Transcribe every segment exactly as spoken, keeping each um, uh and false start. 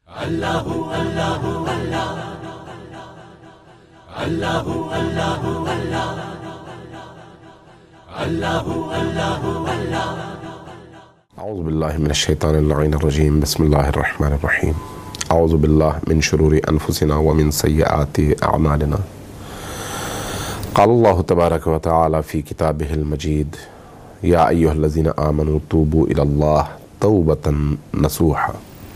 اللہ اللہ اللہ اللہ اللہ اللہ اللہ اللہ اعوذ باللہ من الشیطان اللعین الرجیم بسم اللہ الرحمن الرحیم اعوذ باللہ من شرور انفسنا ومن سیئات اعمالنا قال اللہ تبارک و تعالی فی کتابہ المجید یا ایہا الذین آمنوا توبوا الی اللہ توبۃ نصوحا۔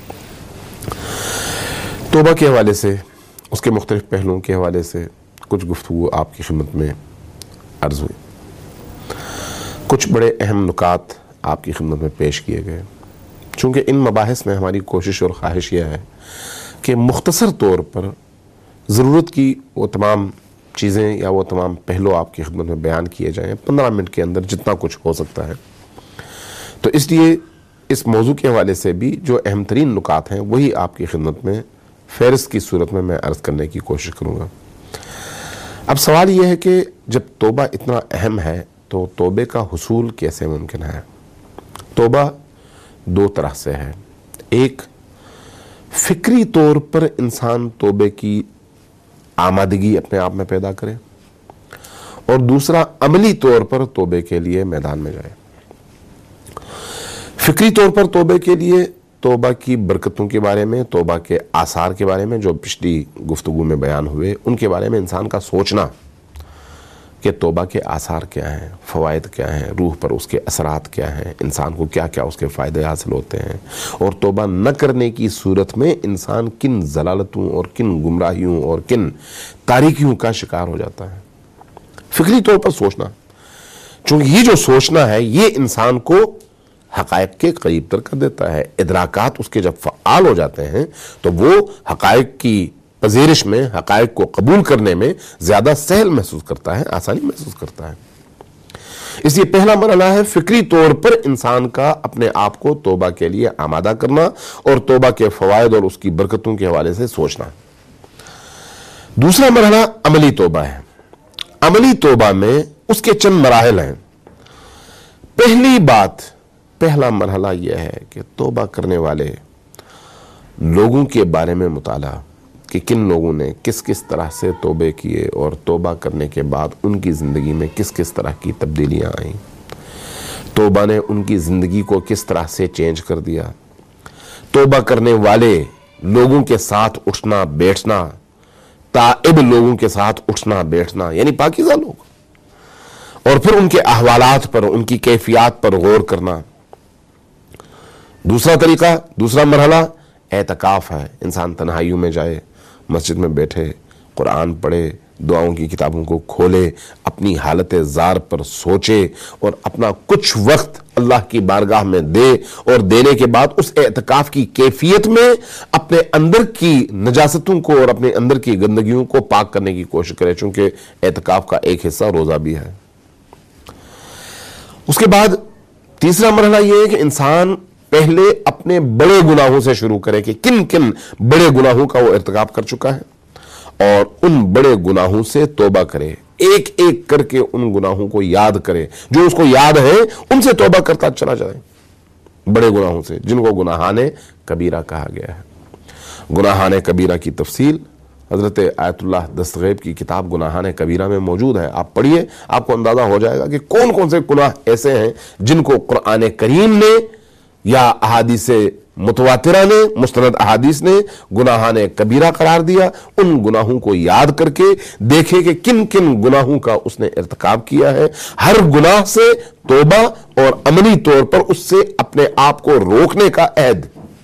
توبہ کے حوالے سے، اس کے مختلف پہلوؤں کے حوالے سے کچھ گفتگو آپ کی خدمت میں عرض ہوئی، کچھ بڑے اہم نکات آپ کی خدمت میں پیش کیے گئے۔ چونکہ ان مباحث میں ہماری کوشش اور خواہش یہ ہے کہ مختصر طور پر ضرورت کی وہ تمام چیزیں یا وہ تمام پہلو آپ کی خدمت میں بیان کیے جائیں پندرہ منٹ کے اندر جتنا کچھ ہو سکتا ہے۔ تو اس لیے اس موضوع کے حوالے سے بھی جو اہم ترین نکات ہیں وہی آپ کی خدمت میں فہرست کی صورت میں میں عرض کرنے کی کوشش کروں گا۔ اب سوال یہ ہے کہ جب توبہ اتنا اہم ہے تو توبے کا حصول کیسے ممکن ہے؟ توبہ دو طرح سے ہے، ایک فکری طور پر انسان توبے کی آمادگی اپنے آپ میں پیدا کرے، اور دوسرا عملی طور پر توبے کے لیے میدان میں جائے۔ فکری طور پر توبے کے لیے توبہ کی برکتوں کے بارے میں، توبہ کے آثار کے بارے میں جو پچھلی گفتگو میں بیان ہوئے ان کے بارے میں انسان کا سوچنا کہ توبہ کے آثار کیا ہیں، فوائد کیا ہیں، روح پر اس کے اثرات کیا ہیں، انسان کو کیا کیا اس کے فائدے حاصل ہوتے ہیں، اور توبہ نہ کرنے کی صورت میں انسان کن ضلالتوں اور کن گمراہیوں اور کن تاریکیوں کا شکار ہو جاتا ہے۔ فکری طور پر سوچنا، چونکہ یہ جو سوچنا ہے یہ انسان کو حقائق کے قریب تر کر دیتا ہے۔ ادراکات اس کے جب فعال ہو جاتے ہیں تو وہ حقائق کی پذیرش میں، حقائق کو قبول کرنے میں زیادہ سہل محسوس کرتا ہے، آسانی محسوس کرتا ہے۔ اس لیے پہلا مرحلہ ہے فکری طور پر انسان کا اپنے آپ کو توبہ کے لیے آمادہ کرنا اور توبہ کے فوائد اور اس کی برکتوں کے حوالے سے سوچنا۔ دوسرا مرحلہ عملی توبہ ہے۔ عملی توبہ میں اس کے چند مراحل ہیں۔ پہلی بات، پہلا مرحلہ یہ ہے کہ توبہ کرنے والے لوگوں کے بارے میں مطالعہ کہ کن لوگوں نے کس کس طرح سے توبے کیے اور توبہ کرنے کے بعد ان کی زندگی میں کس کس طرح کی تبدیلیاں آئیں، توبہ نے ان کی زندگی کو کس طرح سے چینج کر دیا۔ توبہ کرنے والے لوگوں کے ساتھ اٹھنا بیٹھنا، تائب لوگوں کے ساتھ اٹھنا بیٹھنا، یعنی پاکیزہ لوگ، اور پھر ان کے احوالات پر، ان کی کیفیات پر غور کرنا۔ دوسرا طریقہ، دوسرا مرحلہ اعتکاف ہے۔ انسان تنہائیوں میں جائے، مسجد میں بیٹھے، قرآن پڑھے، دعاؤں کی کتابوں کو کھولے، اپنی حالت زار پر سوچے اور اپنا کچھ وقت اللہ کی بارگاہ میں دے، اور دینے کے بعد اس اعتکاف کی کیفیت میں اپنے اندر کی نجاستوں کو اور اپنے اندر کی گندگیوں کو پاک کرنے کی کوشش کرے، چونکہ اعتکاف کا ایک حصہ روزہ بھی ہے۔ اس کے بعد تیسرا مرحلہ یہ ہے کہ انسان پہلے اپنے بڑے گناہوں سے شروع کرے کہ کن کن بڑے گناہوں کا وہ ارتکاب کر چکا ہے، اور ان بڑے گناہوں سے توبہ کرے، ایک ایک کر کے ان گناہوں کو یاد کرے، جو اس کو یاد ہے ان سے توبہ کرتا چلا جائے، بڑے گناہوں سے جن کو گناہان کبیرہ کہا گیا ہے۔ گناہان کبیرہ کی تفصیل حضرت آیت اللہ دستغیب کی کتاب گناہان کبیرہ میں موجود ہے، آپ پڑھیے، آپ کو اندازہ ہو جائے گا کہ کون کون سے گناہ ایسے ہیں جن کو قرآن کریم نے یا احادیث متواترہ نے، مستند احادیث نے گناہان کبیرہ قرار دیا۔ ان گناہوں کو یاد کر کے دیکھے کہ کن کن گناہوں کا اس نے ارتکاب کیا ہے، ہر گناہ سے توبہ اور عملی طور پر اس سے اپنے آپ کو روکنے کا عہد،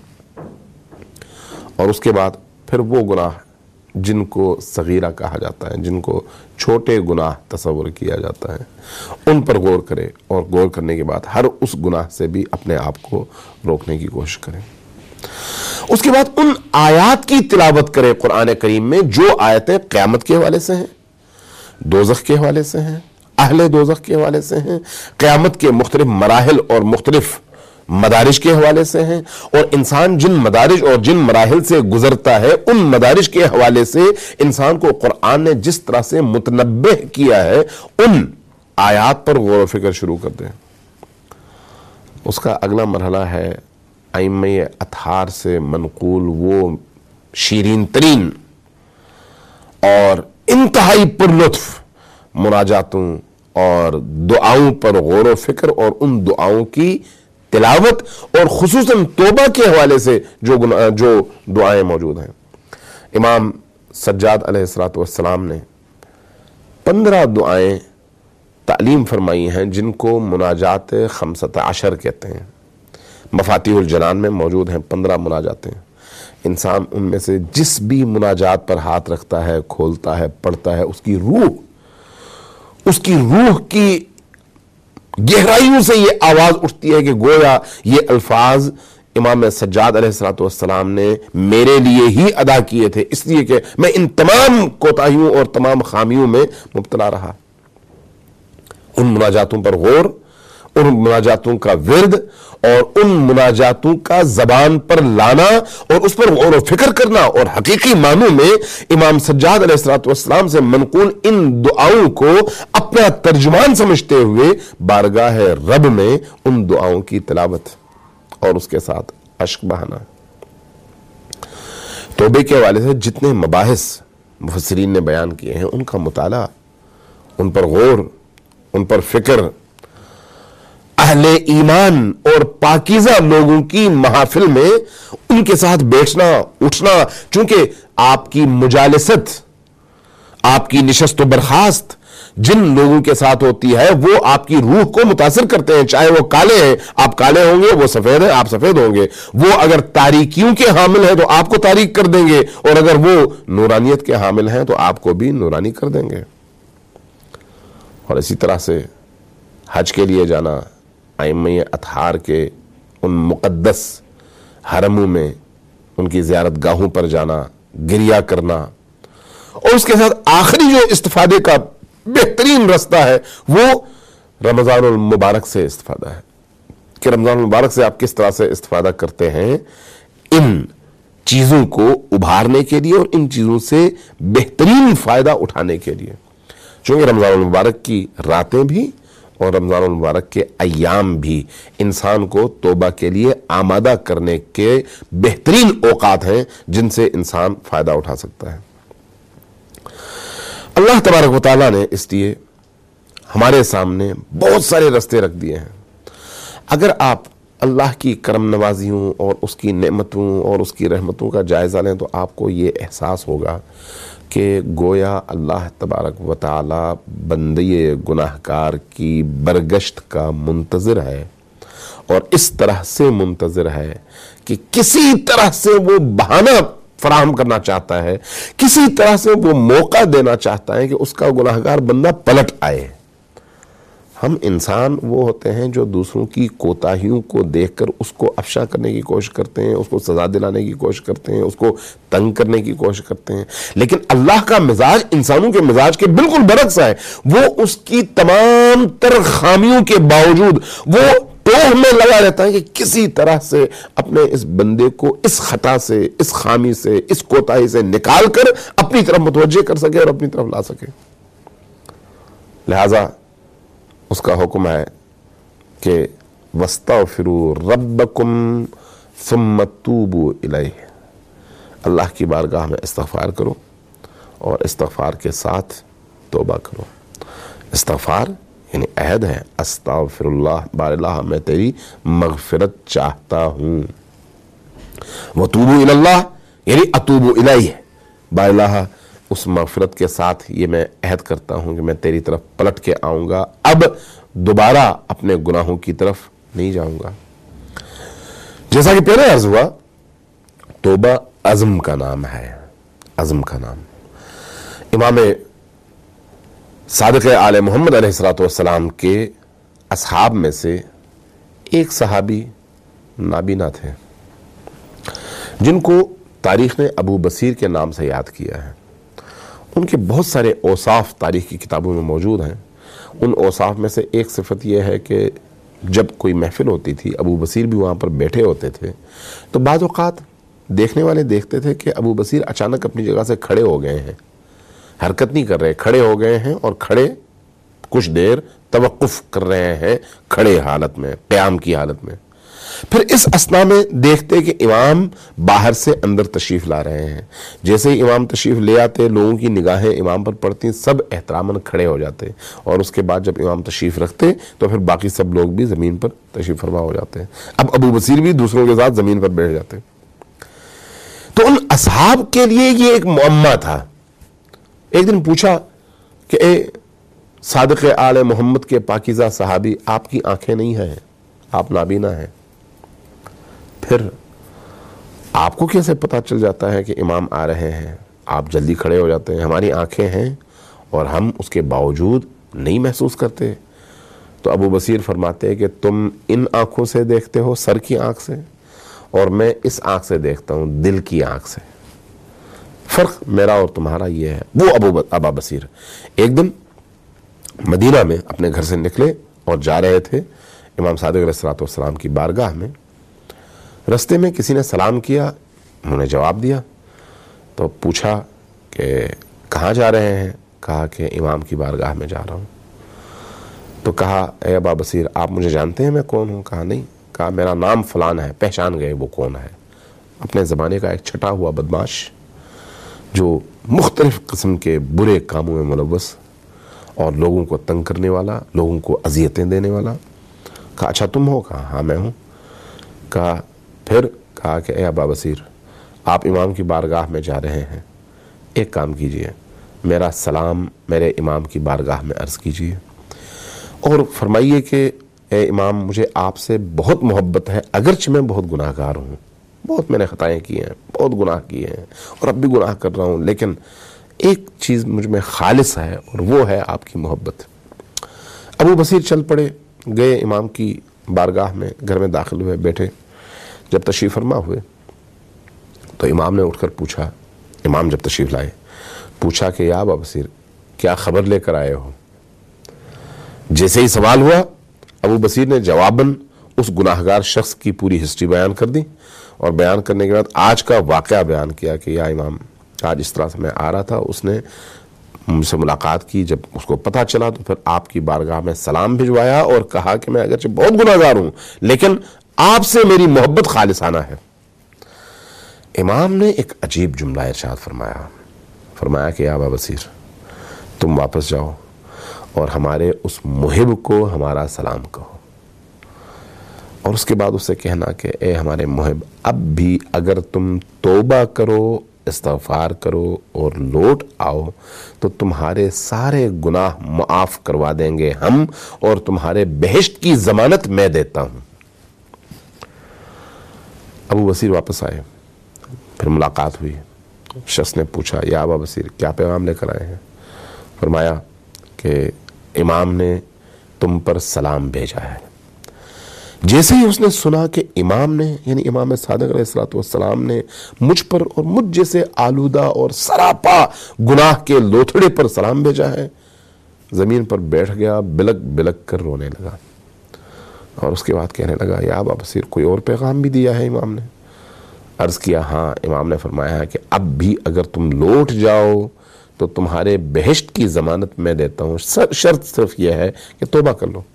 اور اس کے بعد پھر وہ گناہ جن کو صغیرہ کہا جاتا ہے، جن کو چھوٹے گناہ تصور کیا جاتا ہے، ان پر غور کرے، اور غور کرنے کے بعد ہر اس گناہ سے بھی اپنے آپ کو روکنے کی کوشش کرے۔ اس کے بعد ان آیات کی تلاوت کرے قرآن کریم میں جو آیتیں قیامت کے حوالے سے ہیں، دوزخ کے حوالے سے ہیں، اہل دوزخ کے حوالے سے ہیں، قیامت کے مختلف مراحل اور مختلف مدارج کے حوالے سے ہیں، اور انسان جن مدارج اور جن مراحل سے گزرتا ہے ان مدارج کے حوالے سے انسان کو قرآن نے جس طرح سے متنبہ کیا ہے ان آیات پر غور و فکر شروع کر دیں۔ اس کا اگلا مرحلہ ہے ائمہ اطہار سے منقول وہ شیرین ترین اور انتہائی پر لطف مناجاتوں اور دعاؤں پر غور و فکر اور ان دعاؤں کی تلاوت اور خصوصاً توبہ کے حوالے سے جو جو دعائیں موجود ہیں. امام سجاد علیہ الصلوۃ والسلام نے پندرہ دعائیں تعلیم فرمائی ہیں جن کو مناجات خمسۃ عشر کہتے ہیں. مفاتیح الجنان میں موجود ہیں پندرہ مناجاتیں. انسان ان میں سے جس بھی مناجات پر ہاتھ رکھتا ہے، کھولتا ہے، پڑھتا ہے، اس کی روح اس کی روح کی گہرائیوں سے یہ آواز اٹھتی ہے کہ گویا یہ الفاظ امام سجاد علیہ الصلوۃ والسلام نے میرے لیے ہی ادا کیے تھے، اس لیے کہ میں ان تمام کوتاہیوں اور تمام خامیوں میں مبتلا رہا. ان مناجاتوں پر غور، ان مناجاتوں کا ورد اور ان مناجاتوں کا زبان پر لانا اور اس پر غور و فکر کرنا اور حقیقی معنوں میں امام سجاد علیہ الصلوۃ والسلام سے منقول ان دعاؤں کو اپنا ترجمان سمجھتے ہوئے بارگاہ رب میں ان دعاؤں کی تلاوت اور اس کے ساتھ اشک بہانا. توبے کے حوالے سے جتنے مباحث مفسرین نے بیان کیے ہیں ان کا مطالعہ، ان پر غور، ان پر فکر، اہل ایمان اور پاکیزہ لوگوں کی محافل میں ان کے ساتھ بیٹھنا اٹھنا، چونکہ آپ کی مجالست، آپ کی نشست و برخاست جن لوگوں کے ساتھ ہوتی ہے وہ آپ کی روح کو متاثر کرتے ہیں، چاہے وہ کالے ہیں آپ کالے ہوں گے، وہ سفید ہیں آپ سفید ہوں گے، وہ اگر تاریکیوں کے حامل ہیں تو آپ کو تاریک کر دیں گے، اور اگر وہ نورانیت کے حامل ہیں تو آپ کو بھی نورانی کر دیں گے. اور اسی طرح سے حج کے لیے جانا، ائمہ اطہار کے ان مقدس حرموں میں ان کی زیارت گاہوں پر جانا، گریہ کرنا، اور اس کے ساتھ آخری جو استفادے کا بہترین رستہ ہے وہ رمضان المبارک سے استفادہ ہے کہ رمضان المبارک سے آپ کس طرح سے استفادہ کرتے ہیں ان چیزوں کو ابھارنے کے لیے اور ان چیزوں سے بہترین فائدہ اٹھانے کے لیے. چونکہ رمضان المبارک کی راتیں بھی اور رمضان المبارک کے ایام بھی انسان کو توبہ کے لیے آمادہ کرنے کے بہترین اوقات ہیں جن سے انسان فائدہ اٹھا سکتا ہے. اللہ تبارک و تعالیٰ نے اس لیے ہمارے سامنے بہت سارے رستے رکھ دیے ہیں. اگر آپ اللہ کی کرم نوازیوں اور اس کی نعمتوں اور اس کی رحمتوں کا جائزہ لیں تو آپ کو یہ احساس ہوگا کہ گویا اللہ تبارک و تعالی بندے گناہگار کی برگشت کا منتظر ہے، اور اس طرح سے منتظر ہے کہ کسی طرح سے وہ بہانہ فراہم کرنا چاہتا ہے، کسی طرح سے وہ موقع دینا چاہتا ہے کہ اس کا گناہگار بندہ پلٹ آئے. ہم انسان وہ ہوتے ہیں جو دوسروں کی کوتاہیوں کو دیکھ کر اس کو افشا کرنے کی کوشش کرتے ہیں، اس کو سزا دلانے کی کوشش کرتے ہیں، اس کو تنگ کرنے کی کوشش کرتے ہیں. لیکن اللہ کا مزاج انسانوں کے مزاج کے بالکل برعکس ہے. وہ اس کی تمام تر خامیوں کے باوجود وہ ٹوہ میں لگا رہتا ہے کہ کسی طرح سے اپنے اس بندے کو اس خطا سے، اس خامی سے، اس کوتاہی سے نکال کر اپنی طرف متوجہ کر سکے اور اپنی طرف لا سکے. لہذا اس کا حکم ہے کہ وَاسْتَغْفِرُوا رَبَّكُمْ ثُمَّ تُوبُوا إِلَيْهِ، اللہ کی بارگاہ میں استغفار کرو اور استغفار کے ساتھ توبہ کرو. استغفار یعنی عہد ہے، استغفر اللہ، بار اللہ میں تیری مغفرت چاہتا ہوں. وَتُوبُوا إِلَى اللَّهِ یعنی اتوب الیہ، بار اللہ اس مغفرت کے ساتھ یہ میں عہد کرتا ہوں کہ میں تیری طرف پلٹ کے آؤں گا، اب دوبارہ اپنے گناہوں کی طرف نہیں جاؤں گا. جیسا کہ پہلے عرض ہوا، توبہ عزم کا نام ہے، عزم کا نام. امام صادق آل محمد علیہ الصلوۃ والسلام کے اصحاب میں سے ایک صحابی نابینا تھے جن کو تاریخ نے ابو بصیر کے نام سے یاد کیا ہے. ان کے بہت سارے اوصاف تاریخ کی کتابوں میں موجود ہیں. ان اوصاف میں سے ایک صفت یہ ہے کہ جب کوئی محفل ہوتی تھی، ابو بصیر بھی وہاں پر بیٹھے ہوتے تھے، تو بعض اوقات دیکھنے والے دیکھتے تھے کہ ابو بصیر اچانک اپنی جگہ سے کھڑے ہو گئے ہیں، حرکت نہیں کر رہے، کھڑے ہو گئے ہیں اور کھڑے کچھ دیر توقف کر رہے ہیں کھڑے حالت میں، قیام کی حالت میں. پھر اس اسنا میں دیکھتے کہ امام باہر سے اندر تشریف لا رہے ہیں. جیسے ہی امام تشریف لے آتے لوگوں کی نگاہیں امام پر پڑتی, سب احتراماً کھڑے ہو جاتے, اور اس کے بعد جب امام تشریف رکھتے تو پھر باقی سب لوگ بھی زمین پر تشریف فرما ہو جاتے ہیں. اب ابو بصیر بھی دوسروں کے ساتھ زمین پر بیٹھ جاتے. تو ان اصحاب کے لیے یہ ایک معمہ تھا. ایک دن پوچھا کہ اے صادق آل محمد کے پاکیزہ صحابی, آپ کی آنکھیں نہیں ہیں, آپ نابینا ہیں, پھر آپ کو کیسے پتا چل جاتا ہے کہ امام آ رہے ہیں؟ آپ جلدی کھڑے ہو جاتے ہیں. ہماری آنکھیں ہیں اور ہم اس کے باوجود نہیں محسوس کرتے. تو ابو بصیر فرماتے ہیں کہ تم ان آنکھوں سے دیکھتے ہو, سر کی آنکھ سے, اور میں اس آنکھ سے دیکھتا ہوں, دل کی آنکھ سے. فرق میرا اور تمہارا یہ ہے. وہ ابو ابا بصیر ایک دن مدینہ میں اپنے گھر سے نکلے اور جا رہے تھے امام صادق علیہ الصلوۃ والسلام کی بارگاہ میں. رستے میں کسی نے سلام کیا, انہوں نے جواب دیا. تو پوچھا کہ کہاں جا رہے ہیں؟ کہا کہ امام کی بارگاہ میں جا رہا ہوں. تو کہا اے ابا بصیر آپ مجھے جانتے ہیں میں کون ہوں؟ کہا نہیں. کہا میرا نام فلان ہے. پہچان گئے وہ کون ہے. اپنے زمانے کا ایک چھٹا ہوا بدماش جو مختلف قسم کے برے کاموں میں ملوث اور لوگوں کو تنگ کرنے والا, لوگوں کو اذیتیں دینے والا. کہا اچھا تم ہو؟ کہا ہاں میں ہوں. کہا پھر؟ کہا کہ اے ابا بصیر آپ امام کی بارگاہ میں جا رہے ہیں, ایک کام کیجئے, میرا سلام میرے امام کی بارگاہ میں عرض کیجئے, اور فرمائیے کہ اے امام مجھے آپ سے بہت محبت ہے, اگرچہ میں بہت گناہ گار ہوں, بہت میں نے خطائیں کی ہیں, بہت گناہ کیے ہیں اور اب بھی گناہ کر رہا ہوں, لیکن ایک چیز مجھ میں خالص ہے اور وہ ہے آپ کی محبت. ابو بصیر چل پڑے, گئے امام کی بارگاہ میں, گھر میں داخل ہوئے, بیٹھے. جب تشریف فرما ہوئے تو امام نے اٹھ کر پوچھا, امام جب تشریف لائے پوچھا کہ یا ابا بصیر کیا خبر لے کر آئے ہو؟ جیسے ہی سوال ہوا ابو بصیر نے جواباً اس گناہگار شخص کی پوری ہسٹری بیان کر دی, اور بیان کرنے کے بعد آج کا واقعہ بیان کیا کہ یا امام آج اس طرح سے میں آ رہا تھا, اس نے مجھ سے ملاقات کی, جب اس کو پتہ چلا تو پھر آپ کی بارگاہ میں سلام بھجوایا اور کہا کہ میں اگرچہ بہت گناہ گار ہوں لیکن آپ سے میری محبت خالصانہ ہے. امام نے ایک عجیب جملہ ارشاد فرمایا, فرمایا کہ یا ابا بصیر تم واپس جاؤ اور ہمارے اس محب کو ہمارا سلام کہو, اور اس کے بعد اس سے کہنا کہ اے ہمارے محب اب بھی اگر تم توبہ کرو, استغفار کرو اور لوٹ آؤ تو تمہارے سارے گناہ معاف کروا دیں گے ہم, اور تمہارے بہشت کی ضمانت میں دیتا ہوں. ابو بصیر واپس آئے, پھر ملاقات ہوئی. شخص نے پوچھا یا ابا بصیر کیا پیغام لے کر آئے ہیں؟ فرمایا کہ امام نے تم پر سلام بھیجا ہے. جیسے ہی اس نے سنا کہ امام نے یعنی امام صادق علیہ الصلوۃ والسلام نے مجھ پر اور مجھ جیسے آلودہ اور سراپا گناہ کے لوتھڑے پر سلام بھیجا ہے, زمین پر بیٹھ گیا, بلک بلک کر رونے لگا, اور اس کے بعد کہنے لگا یا ابا بصیر کوئی اور پیغام بھی دیا ہے امام نے؟ عرض کیا ہاں. امام نے فرمایا کہ اب بھی اگر تم لوٹ جاؤ تو تمہارے بہشت کی ضمانت میں دیتا ہوں, شرط صرف یہ ہے کہ توبہ کر لو.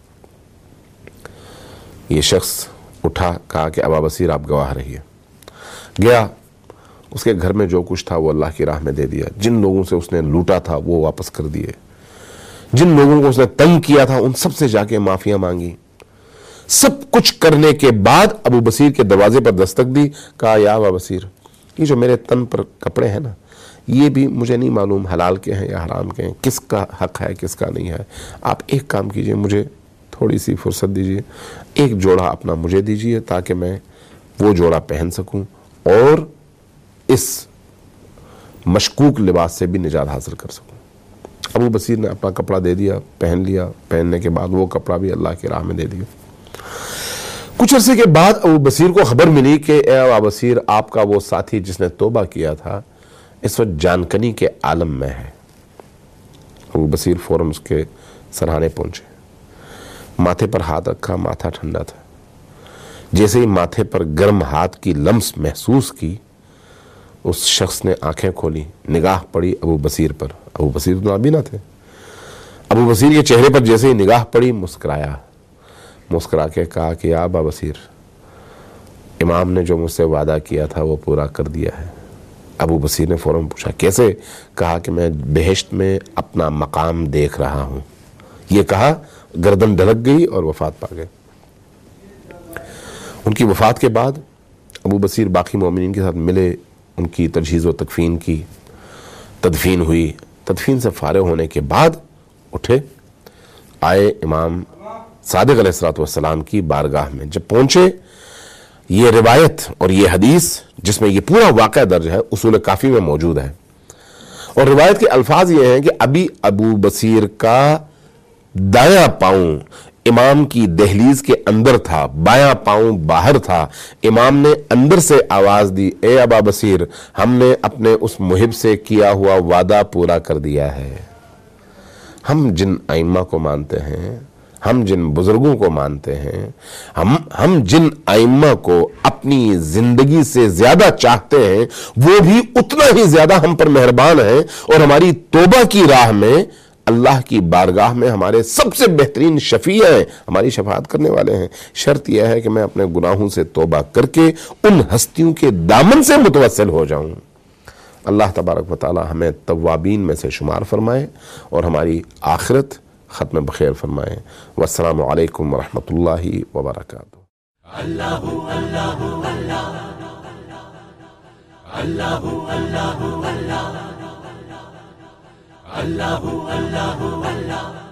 یہ شخص اٹھا, کہا کہ ابا بصیر آپ گواہ رہیے. گیا, اس کے گھر میں جو کچھ تھا وہ اللہ کی راہ میں دے دیا, جن لوگوں سے اس نے لوٹا تھا وہ واپس کر دیے, جن لوگوں کو اس نے تنگ کیا تھا ان سب سے جا کے معافیاں مانگی. سب کچھ کرنے کے بعد ابو بصیر کے دروازے پر دستک دی, کہا یا ابا بصیر یہ جو میرے تن پر کپڑے ہیں نا, یہ بھی مجھے نہیں معلوم حلال کے ہیں یا حرام کے ہیں, کس کا حق ہے کس کا نہیں ہے. آپ ایک کام کیجئے, مجھے تھوڑی سی فرصت دیجئے, ایک جوڑا اپنا مجھے دیجئے تاکہ میں وہ جوڑا پہن سکوں اور اس مشکوک لباس سے بھی نجات حاصل کر سکوں. ابو بصیر نے اپنا کپڑا دے دیا, پہن لیا. پہننے کے بعد وہ کپڑا بھی اللہ کی راہ میں دے دیا. کچھ عرصے کے بعد ابو بصیر کو خبر ملی کہ اے ابا بصیر آپ کا وہ ساتھی جس نے توبہ کیا تھا اس وقت جانکنی کے عالم میں ہے. ابو بصیر فوراً اس کے سرہانے پہنچے, ماتھے پر ہاتھ رکھا, ماتھا ٹھنڈا تھا. جیسے ہی ماتھے پر گرم ہاتھ کی لمس محسوس کی, اس شخص نے آنکھیں کھولی, نگاہ پڑی ابو بصیر پر. ابو بصیر تو نابینا تھے. ابو بصیر کے چہرے پر جیسے ہی نگاہ پڑی مسکرایا, مسکرا کے کہا کہ یا ابا بصیر امام نے جو مجھ سے وعدہ کیا تھا وہ پورا کر دیا ہے۔ ابو بصیر نے فوراً پوچھا کیسے؟ کہا کہ میں بہشت میں اپنا مقام دیکھ رہا ہوں۔ یہ کہا گردن ڈھلک گئی اور وفات پا گئے۔ ان کی وفات کے بعد ابو بصیر باقی مومنین کے ساتھ ملے، ان کی تجہیز و تکفین کی، تدفین ہوئی۔ تدفین سے فارغ ہونے کے بعد اٹھے، آئے امام صادق علیہ الصلوۃ والسلام کی بارگاہ میں۔ جب پہنچے، یہ روایت اور یہ حدیث جس میں یہ پورا واقعہ درج ہے اصول کافی میں موجود ہے، اور روایت کے الفاظ یہ ہیں کہ ابھی ابو بصیر کا دایاں پاؤں امام کی دہلیز کے اندر تھا، بایاں پاؤں باہر تھا۔ امام نے اندر سے آواز دی، اے ابا بصیر، ہم نے اپنے اس محب سے کیا ہوا وعدہ پورا کر دیا ہے۔ ہم جن ائمہ کو مانتے ہیں، ہم جن بزرگوں کو مانتے ہیں، ہم ہم جن ائمہ کو اپنی زندگی سے زیادہ چاہتے ہیں، وہ بھی اتنا ہی زیادہ ہم پر مہربان ہیں، اور ہماری توبہ کی راہ میں اللہ کی بارگاہ میں ہمارے سب سے بہترین شفیع ہیں، ہماری شفاعت کرنے والے ہیں۔ شرط یہ ہے کہ میں اپنے گناہوں سے توبہ کر کے ان ہستیوں کے دامن سے متوسل ہو جاؤں۔ اللہ تبارک و تعالی ہمیں توابین میں سے شمار فرمائے اور ہماری آخرت ختم بخیر فرمائے۔ والسلام علیکم ورحمۃ اللہ وبرکاتہ۔ اللہ اللہ اللہ اللہ اللہ اللہ اللہ اللہ اللہ